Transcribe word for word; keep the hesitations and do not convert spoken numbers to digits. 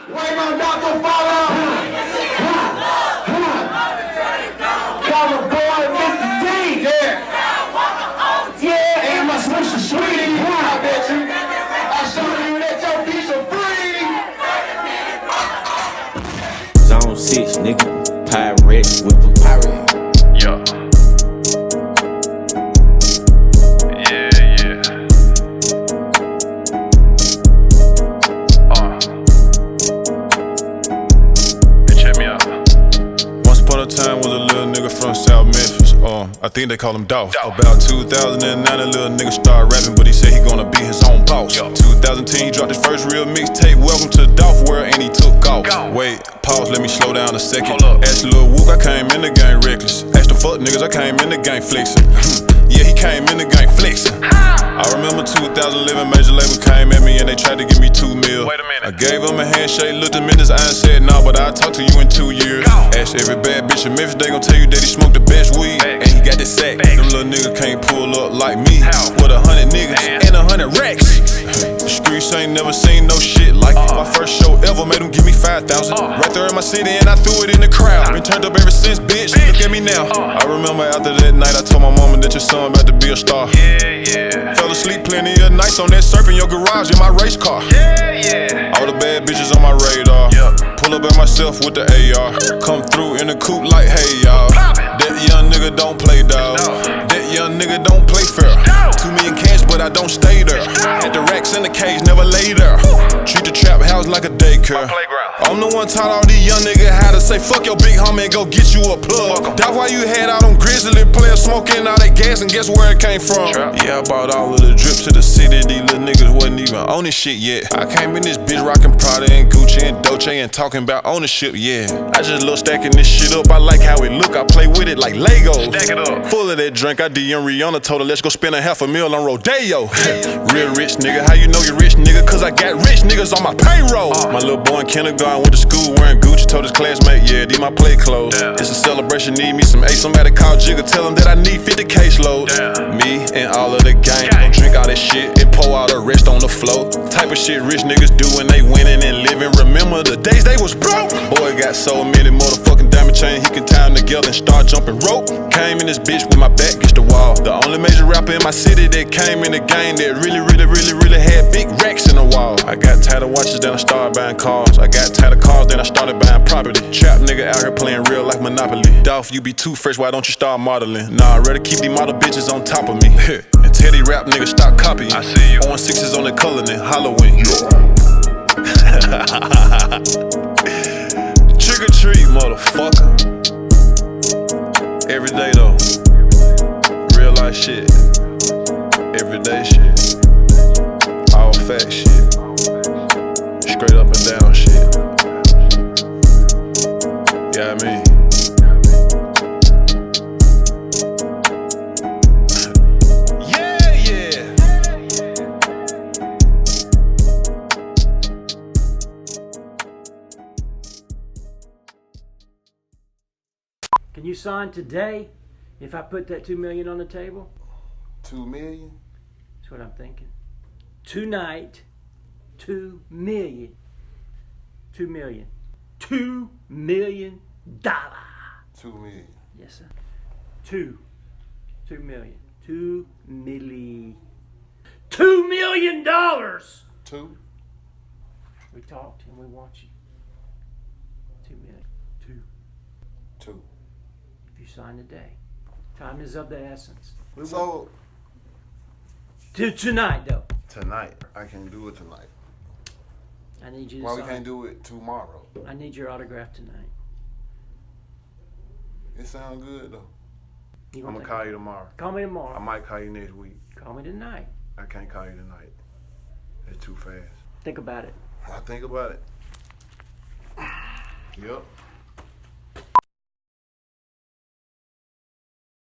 Raymond Doctor follow. Call the boy Mister T. Yeah. Yeah, and my Swisher Sweetie. I bet you. I show you that your piece of free. Zone six, nigga. Pirate with the pirate. Yeah. Yeah, yeah. Uh. Hey, check me out. Once upon a time was a little nigga from South Memphis. Um, I think they call him Dolph. About two thousand nine, a little nigga started rapping, but he said he gonna be his own boss. Yo. twenty ten, he dropped his first real mixtape, Welcome to the Dolph World, and he took off. Go. Wait, pause, let me slow down a second. Hold up. Asked Lil Wook, I came in the game reckless. Asked the fuck niggas, I came in the game flexing. Yeah, he came in the game flexing. I remember two thousand eleven, major label came at me and they tried to give me two mil. Wait a minute. I gave him a handshake, looked him in his eye and said, nah, but I'll talk to you in two years. Go. Ask every bad bitch in Memphis, they gon' tell you that he smoked the best weed. Facts. And he got the sack. Facts. Them little niggas can't pull up like me. How? With a hundred niggas Man. and a hundred racks. The streets ain't never seen no shit like it. Uh. My first show ever made them give me five thousand. Uh. Right there in my city and I threw it in the crowd. Been turned up ever since, bitch. Bitch. Look at me now. Uh. I remember after that night I told my mama that your son about to be a star. Yeah, yeah. Fell asleep plenty of nights on that surf in your garage in my race car. Yeah, yeah. All the bad bitches on my radar. Yep. Pull up at myself with the A R. Come through in the coupe like, hey y'all. That young nigga don't play dog. No. That young nigga don't play fair. No. Two million cash, but I don't stay there. Had the racks in the cage, never lay there. Treat the trap house like a daycare. Playground. I'm the one taught all these young niggas how to say fuck your big homie and go get you a plug. Fuck 'em. That's why you had all them grizzly players smoking all that gas, and guess where it came from? Trap. Yeah, I bought all of the drip to the city. These little niggas wasn't even on this shit yet. I came in this bitch rockin' Prada and Gucci and Dolce and talking about ownership, yeah. I just love stacking this shit up. I like how it look. I play with it like Legos. Stack it up. Full of that drink. I D M Rihanna, told her let's go spend a half a mil on Rodeo. Real rich nigga. How you know you rich nigga? Cause I got rich niggas on my payroll. Uh. My little boy in kindergarten went to school wearing Gucci. Told his classmate, yeah, these my play clothes. Damn. It's a celebration, need me some ace. Somebody call Jigga, tell him that I need fifty caseloads. Damn. Me and all of the gang Gang. gon' drink all that shit and pour all the rest on the floor. Type of shit rich niggas do when they winning and living. Remember the days they was broke? Boy got so many motherfucking diamond chain, he can tie them together and start jumping rope. Came in this bitch with my back against the wall. The only major rapper in my city that came in the game that really, really, really, really had big racks in the wall. I got tired of watches, then I started buying cars. I got tired of cars, then I started buying property. Trap nigga out here playing real like Monopoly. Dolph, you be too fresh, why don't you start modeling? Nah, I'd rather keep these model bitches on top of me. And tell these rap niggas stop copying. I see you. Orange sixes on the color than Halloween. Trick or treat, motherfucker. Every day though. Real life shit. Everyday shit. All fact shit. Straight up and down shit. Yeah, I mean. Yeah, yeah. Can you sign today if I put that two million on the table? Two million? That's what I'm thinking. Tonight, two million. Two million. Two million dollar. Two million. Yes, sir. Two. Two million. Two milli. Two million dollars! Two? We talked and we want you. Two million. Two. Two. If you sign today. Time is of the essence. We want So to tonight though. tonight, I can do it tonight. I need you to Why we sign. can't do it tomorrow? I need your autograph tonight. It sounds good though. You I'm want gonna that? call you tomorrow. Call me tomorrow. I might call you next week. Call me tonight. I can't call you tonight. It's too fast. Think about it. I think about it. Yep.